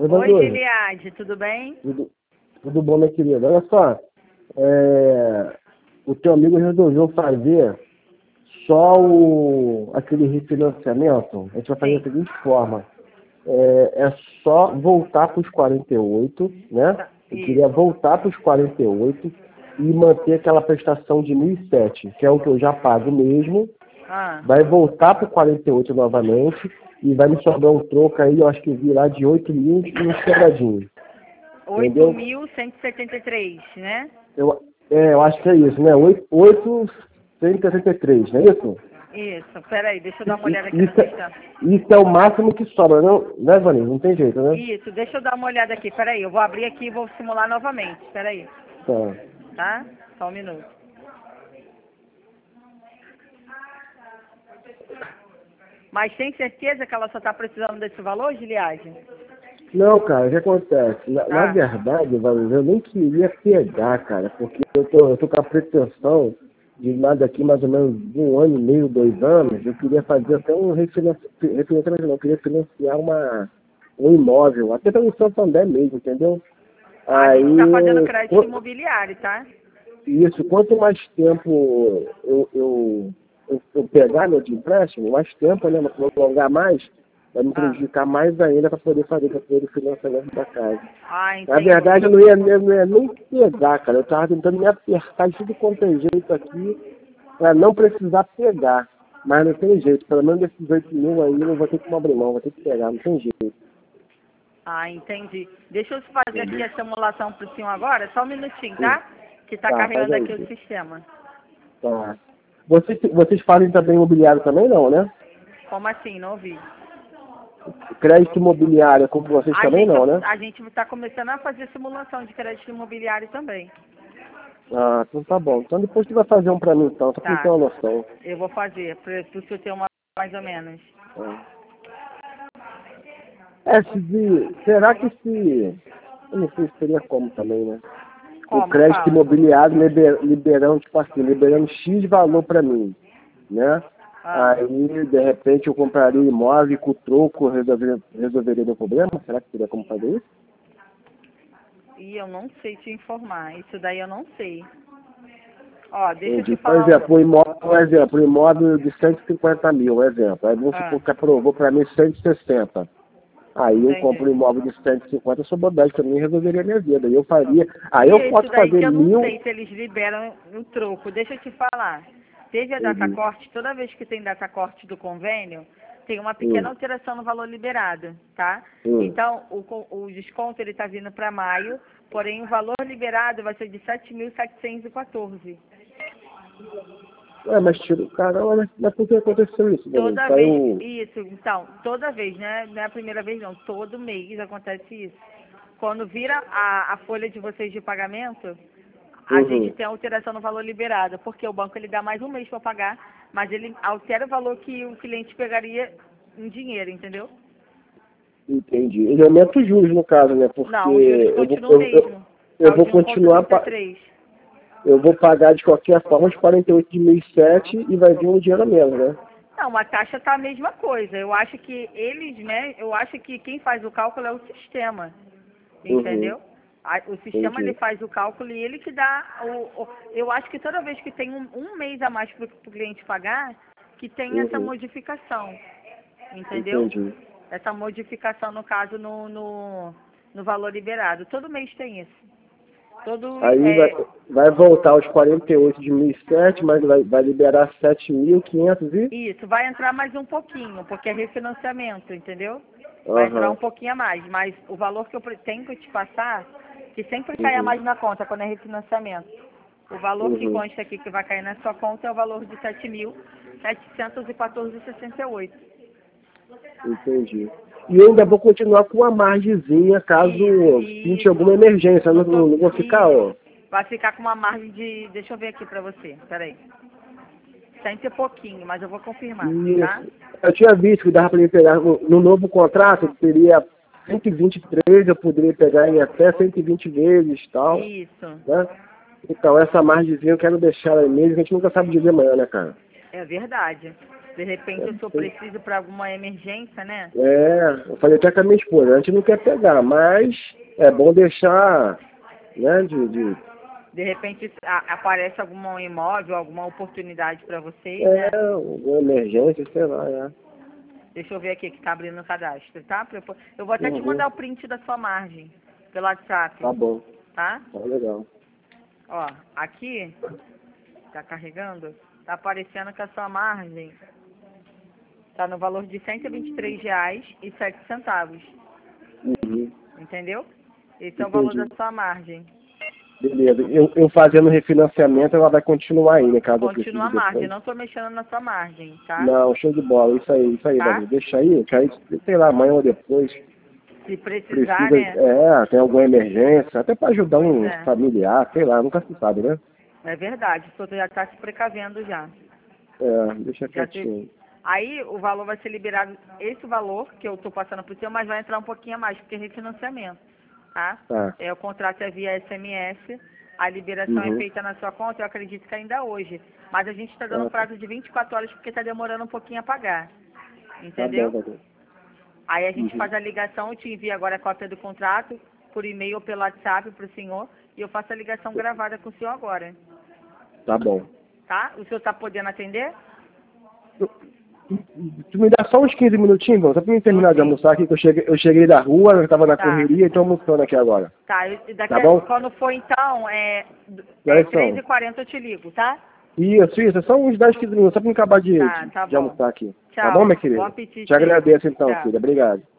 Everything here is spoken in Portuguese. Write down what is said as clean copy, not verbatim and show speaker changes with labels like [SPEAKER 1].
[SPEAKER 1] Oi,
[SPEAKER 2] Vandoso.
[SPEAKER 1] Giliade, tudo bem?
[SPEAKER 2] Tudo bom, minha querida? Olha só, o teu amigo resolveu fazer só aquele refinanciamento. A gente vai fazer da seguinte forma. É só voltar para os 48, né? Eu queria voltar para os 48 e manter aquela prestação de 1.007, que é o que eu já pago mesmo. Vai voltar para o 48 novamente e vai me sobrar um troco aí, eu acho que eu vi lá de 8 mil e uns quebradinhos.
[SPEAKER 1] 8.173, né?
[SPEAKER 2] Eu acho que é isso, né? 8.163, não é isso?
[SPEAKER 1] Isso, peraí, deixa eu dar uma olhada aqui no sistema.
[SPEAKER 2] Isso é o máximo que sobra, não, né, Vanessa? Não tem jeito, né?
[SPEAKER 1] Isso, deixa eu dar uma olhada aqui, peraí, eu vou abrir aqui e vou simular novamente, peraí.
[SPEAKER 2] Tá.
[SPEAKER 1] Tá? Só um minuto. Mas tem certeza que ela só está precisando desse valor, Giliade?
[SPEAKER 2] Não, cara, o que acontece? Na verdade, Vanessa, eu nem queria pegar, cara, porque eu tô com a pretensão de lá daqui mais ou menos 1 ano e meio, 2 anos, eu queria fazer até um refinanciamento, não, eu queria financiar um imóvel, até pelo Santander mesmo, entendeu?
[SPEAKER 1] A gente está fazendo crédito imobiliário, tá?
[SPEAKER 2] Isso, quanto mais tempo eu pegar meu de empréstimo, mais tempo, né, vou prolongar mais, vai me prejudicar mais ainda para poder fazer o financiamento da casa. Na verdade, eu não ia nem pegar, cara. Eu estava tentando me apertar de tudo quanto é jeito aqui para não precisar pegar. Mas não tem jeito. Pelo menos desses 8 mil aí eu não vou ter que abrir mão, vou ter que pegar, não tem jeito.
[SPEAKER 1] Entendi. Deixa eu fazer aqui a simulação pro senhor agora, só um minutinho, tá? Que tá carregando aqui o sistema.
[SPEAKER 2] Tá. Vocês fazem também imobiliário também, não, né?
[SPEAKER 1] Como assim? Não ouvi.
[SPEAKER 2] Crédito imobiliário, como vocês também não, né?
[SPEAKER 1] A gente está começando a fazer simulação de crédito imobiliário também.
[SPEAKER 2] Ah, então tá bom. Então depois tu vai fazer um pra mim então, só pra ter uma noção.
[SPEAKER 1] Eu vou fazer, pro senhor ter uma mais ou menos.
[SPEAKER 2] Será que se... Eu não sei se seria como também, né?
[SPEAKER 1] Como?
[SPEAKER 2] O crédito imobiliário liberando, tipo assim, liberando X valor pra mim, né? Aí, de repente, eu compraria imóvel e com o troco resolveria meu problema? Será que teria como fazer isso?
[SPEAKER 1] E eu não sei te informar. Isso daí eu não sei. Ó, deixa eu te falar.
[SPEAKER 2] Por exemplo, o imóvel de 150 mil, exemplo. Aí vamos supor que aprovou para mim 160. Aí eu compro um imóvel de 150, eu sou bodagem para mim e resolveria a minha vida. Aí eu faria. Aí eu posso fazer 1.000.
[SPEAKER 1] Eu não sei se eles liberam o troco. Deixa eu te falar. Teve a data corte, toda vez que tem data corte do convênio, tem uma pequena alteração no valor liberado, tá? Então, o desconto ele está vindo para maio, porém o valor liberado vai ser de 7.714.
[SPEAKER 2] Mas tira o caramba, mas por que aconteceu isso?
[SPEAKER 1] Toda vez, isso, então, toda vez, né? Não é a primeira vez não, todo mês acontece isso. Quando vira a folha de vocês de pagamento, a gente tem alteração no valor liberado, porque o banco ele dá mais um mês para pagar, mas ele altera o valor que o cliente pegaria em dinheiro, entendeu?
[SPEAKER 2] Entendi. Ele aumenta os juros no caso, né? Porque
[SPEAKER 1] não, os juros continuam mesmo.
[SPEAKER 2] Eu vou continuar eu vou pagar de qualquer forma os 48 de 1.007 e vai vir um dinheiro a menos, né?
[SPEAKER 1] Não, a taxa tá a mesma coisa. Eu acho que eles, né? Eu acho que quem faz o cálculo é o sistema, entendeu? O sistema ele faz o cálculo e ele que dá eu acho que toda vez que tem um mês a mais para o cliente pagar, que tem essa modificação, entendeu? Essa modificação, no caso, no valor liberado. Todo mês tem isso.
[SPEAKER 2] Aí vai voltar aos 48 de 1.007, mas vai liberar 7.500 e...
[SPEAKER 1] Isso, vai entrar mais um pouquinho, porque é refinanciamento, entendeu? Vai entrar um pouquinho a mais, mas o valor que eu tenho que te passar, que sempre cai a mais na conta quando é refinanciamento. O valor que consta aqui que vai cair na sua conta é o valor de 7.714,68.
[SPEAKER 2] Entendi. E eu ainda vou continuar com a margenzinha caso pinte alguma emergência. Não vou ficar,
[SPEAKER 1] Vai ficar com uma margem de... Deixa eu ver aqui pra você, peraí. 100 e pouquinho, mas eu vou confirmar, tá?
[SPEAKER 2] Eu tinha visto que dava para mim pegar, no novo contrato, teria 123, eu poderia pegar em até 120 vezes e tal.
[SPEAKER 1] Isso.
[SPEAKER 2] Né? Então, essa margemzinha eu quero deixar aí mesmo, que a gente nunca sabe dizer amanhã, né, cara?
[SPEAKER 1] É verdade. De repente eu sou preciso para alguma emergência, né?
[SPEAKER 2] Eu falei até com a minha esposa, a gente não quer pegar, mas é bom deixar, né,
[SPEAKER 1] De repente aparece algum imóvel, alguma oportunidade para vocês, né?
[SPEAKER 2] Alguma emergência, sei lá,
[SPEAKER 1] Deixa eu ver aqui que tá abrindo o cadastro, tá? Eu vou até te mandar o print da sua margem pelo WhatsApp.
[SPEAKER 2] Tá bom.
[SPEAKER 1] Tá?
[SPEAKER 2] Tá legal.
[SPEAKER 1] Ó, aqui, tá carregando, tá aparecendo que a sua margem tá no valor de R$ 123,07.
[SPEAKER 2] Uhum.
[SPEAKER 1] Entendeu? Esse é o valor da sua margem.
[SPEAKER 2] Beleza. Eu fazendo refinanciamento, ela vai continuar aí, né, caso eu precise
[SPEAKER 1] Continua a margem,
[SPEAKER 2] depois.
[SPEAKER 1] não tô mexendo na sua margem, tá?
[SPEAKER 2] Não, show de bola. Isso aí,
[SPEAKER 1] Tá?
[SPEAKER 2] Davi. Deixa aí, que aí, sei lá, amanhã ou depois.
[SPEAKER 1] Se precisar,
[SPEAKER 2] Precisa,
[SPEAKER 1] né?
[SPEAKER 2] tem alguma emergência, até para ajudar um
[SPEAKER 1] É.
[SPEAKER 2] familiar, sei lá, nunca se sabe, né?
[SPEAKER 1] É verdade, o senhor já tá se precavendo já.
[SPEAKER 2] Deixa
[SPEAKER 1] Já
[SPEAKER 2] quietinho.
[SPEAKER 1] Aí o valor vai ser liberado, esse valor que eu estou passando para o seu, mas vai entrar um pouquinho a mais, porque é refinanciamento, tá?
[SPEAKER 2] Tá.
[SPEAKER 1] O contrato é via SMS, a liberação é feita na sua conta, eu acredito que ainda hoje. Mas a gente está dando um prazo de 24 horas porque está demorando um pouquinho a pagar, entendeu?
[SPEAKER 2] Tá bom.
[SPEAKER 1] Aí a gente faz a ligação, eu te envio agora a cópia do contrato, por e-mail ou pelo WhatsApp para o senhor, e eu faço a ligação gravada com o senhor agora,
[SPEAKER 2] Tá bom.
[SPEAKER 1] tá? O senhor está podendo atender?
[SPEAKER 2] Tu me dá só uns 15 minutinhos, só pra mim terminar de almoçar aqui, que eu cheguei da rua, eu tava na correria e tô almoçando aqui agora.
[SPEAKER 1] Tá,
[SPEAKER 2] Tá bom?
[SPEAKER 1] Quando for então, 3h40 eu te ligo, tá?
[SPEAKER 2] Isso, é só uns 10, 15 minutos, só pra me acabar de
[SPEAKER 1] Tá bom.
[SPEAKER 2] almoçar aqui.
[SPEAKER 1] Tchau.
[SPEAKER 2] Tá bom, minha querida?
[SPEAKER 1] Bom apetite.
[SPEAKER 2] Te agradeço então,
[SPEAKER 1] Tchau.
[SPEAKER 2] filha. Obrigado.